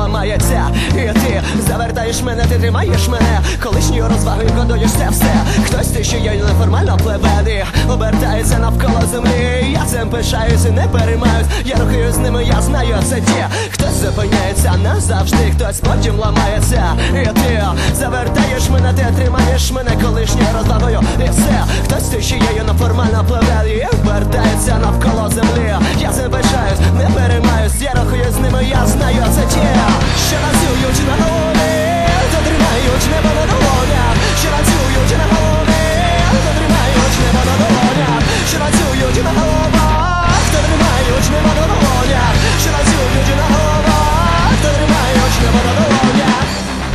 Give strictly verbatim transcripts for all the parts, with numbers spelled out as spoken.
ламається. І ти завертаєш мене, ти тримаєш мене колишньою розвагою, годуєш це все. Хтось ти, що я неформально плевений, обертається навколо землі. Я цим пишаюсь і не переймаюсь, я рухаю з ними, я знаю, це ті. Хтось зупиняється назавжди, хтось потім ламається. І ти завертаєш мене, ти тримаєш мене колишньою розвагою, і все. Хтось ти, що я неформально плевений, обертається навколо землі. Я цим пишаюсь, не переймаюсь, я рухаю з ними, я знаю, це ті, що працюють на голові, то тримають небо на долонях, що працюють на голові, то тримають небо на долонях, що працюють на головах, то тримають небо на долонях, що працюють на головах, то тримають небо на долонях.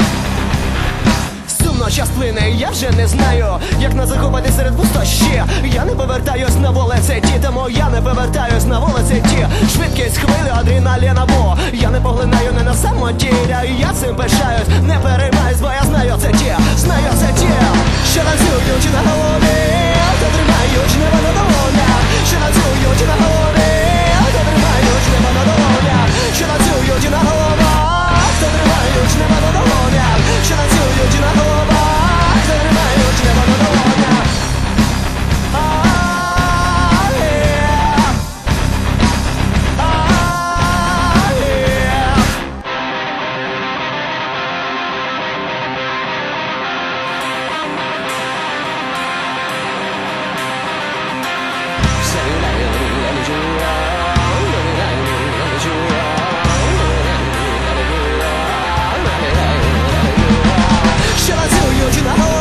Сумно час плине, я вже не знаю, як не заховати серед пустощі. Я не повертаюсь на вулиці ті, тому я не повертаюсь на вулиці ті. Швидкість хвилі, адреналіна, бо я не поглинаю не на самоті. Я цим пишаюсь, не переймаюсь, бо я знаю, це ті, знаю, це ті, що працюють на голові, то тримають небо на долонях, що працюють на голові, то тримають небо на долонях, що працюють на головах, то тримають небо на долонях, що працюють на головах, то тримають небо на долонях. Should I tell you, you know